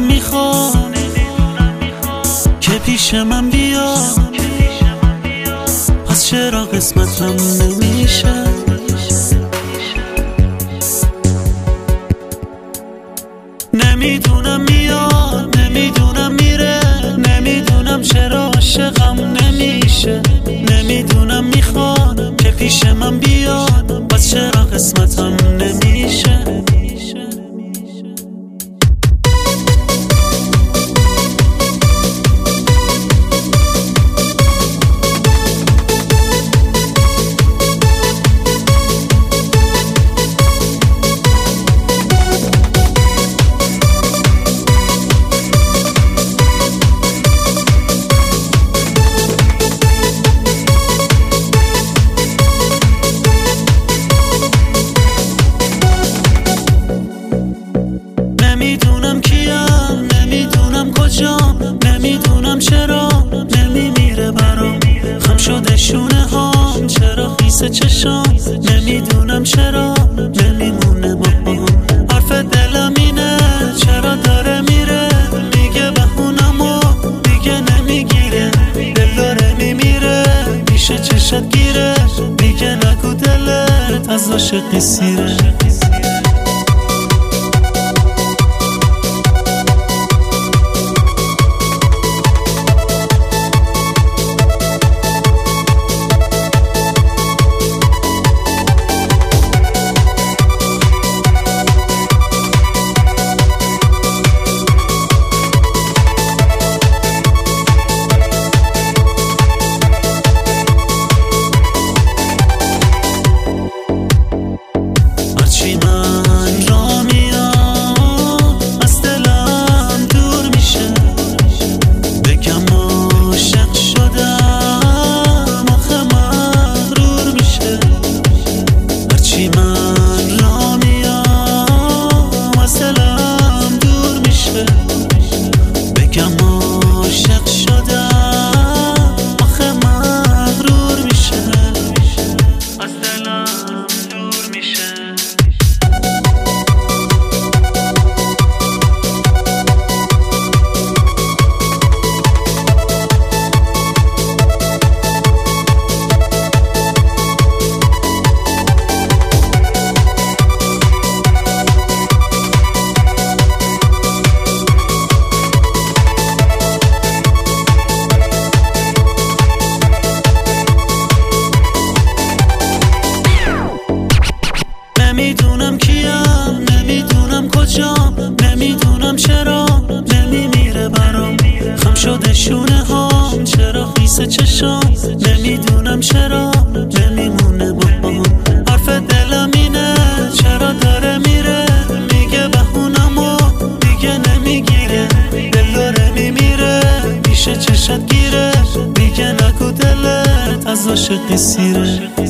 میخوام که پیش من بیا، پس چرا قسمتم نمیشه؟ نمیدونم میاد، نمیدونم میره، نمیدونم چرا عاشقم نمیشه. نمیدونم میخواد که پیش من بیاد، پس چرا قسمتم نمیشه؟ نمیدونم کیم، نمیدونم کجام، نمیدونم چرا نمیمیره برام. خم شده شونه هام، چرا خیس چشام، نمیدونم چرا نمیمونه با هم. حرف دلم اینه چرا داره میره، میگه بهونمو دیگه نمیگیره. دل داره میمیره پیش چشت گیره، میگه نگو دلت از عاشقی سیره. من را میام از دلم دور میشه، بگم عاشق شدم آخه مغرور میشه. هرچی من را میام از دلم دور میشه، بگم عاشق شدم آخه مغرور میشه. از دلم دور میشه. نمیدونم کیم، نمیدونم کجام، نمیدونم چرا نمیمیره برام. خم شده شونه هام، چرا خیس چشام، نمیدونم چرا نمیمونه با هم. حرف دلم اینه چرا داره میره، میگه بهونمو دیگه نمیگیره. دل داره میمیره پیش چشت گیره، میگه نگو دلت از عاشقی سیره.